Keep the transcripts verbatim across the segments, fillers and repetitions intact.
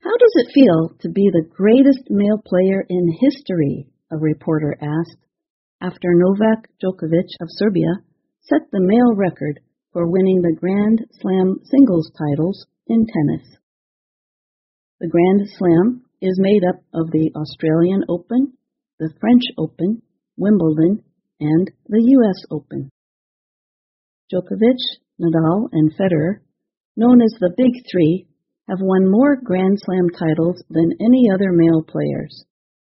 How does it feel to be the greatest male player in history? A reporter asked, after Novak Djokovic of Serbia set the male record for winning the Grand Slam singles titles in tennis. The Grand Slam is made up of the Australian Open, the French Open, Wimbledon, and the U S Open. Djokovic, Nadal, and Federer, known as the Big Three, have won more Grand Slam titles than any other male players.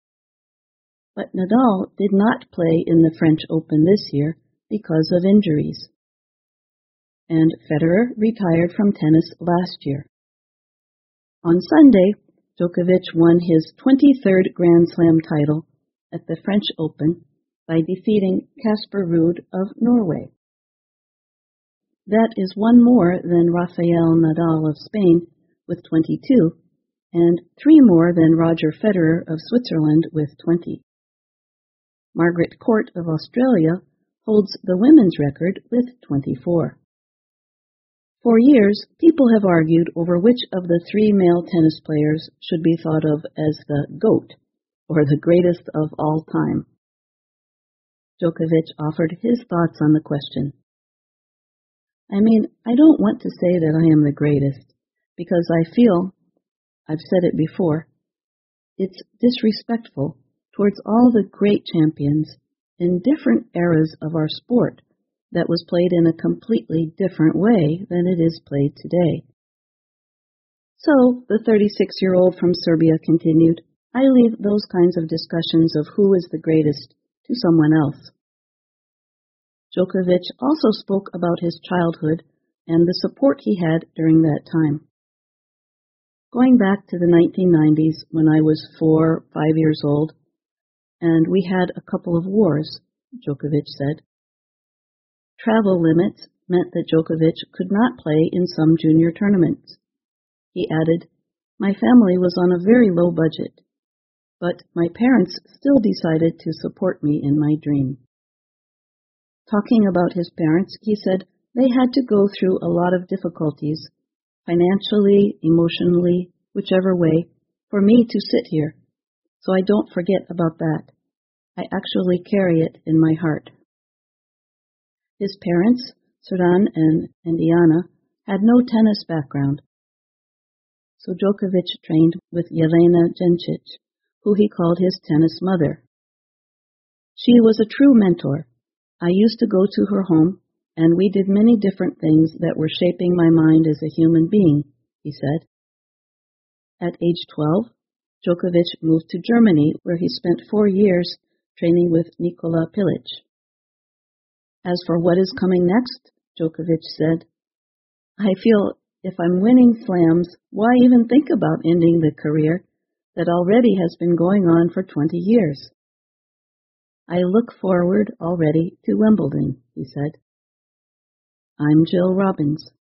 But Nadal did not play in the French Open this year because of injuries. And Federer retired from tennis last year. On Sunday, Djokovic won his twenty-third Grand Slam title at the French Open by defeating Casper Ruud of Norway. That is one more than Rafael Nadal of Spain with twenty-two, and three more than Roger Federer of Switzerland with twenty. Margaret Court of Australia holds the women's record with twenty-four. For years, people have argued over which of the three male tennis players should be thought of as the GOAT, or the greatest of all time. Djokovic offered his thoughts on the question. I mean, I don't want to say that I am the greatest, because I feel, I've said it before, it's disrespectful towards all the great champions in different eras of our sport that was played in a completely different way than it is played today. So, the thirty-six-year-old from Serbia continued, I leave those kinds of discussions of who is the greatest to someone else. Djokovic also spoke about his childhood and the support he had during that time. Going back to the nineteen nineties when I was four, five years old, and we had a couple of wars, Djokovic said. Travel limits meant that Djokovic could not play in some junior tournaments. He added, my family was on a very low budget, but my parents still decided to support me in my dream. Talking about his parents, he said they had to go through a lot of difficulties, financially, emotionally, whichever way, for me to sit here, so I don't forget about that. I actually carry it in my heart. His parents, Srdan and Indiana, had no tennis background, so Djokovic trained with Jelena Jencic, who he called his tennis mother. She was a true mentor. I used to go to her home, and we did many different things that were shaping my mind as a human being, he said. At age twelve, Djokovic moved to Germany, where he spent four years training with Nikola Pilic. As for what is coming next, Djokovic said, I feel if I'm winning slams, why even think about ending the career that already has been going on for twenty years? I look forward already to Wimbledon, he said. I'm Jill Robbins.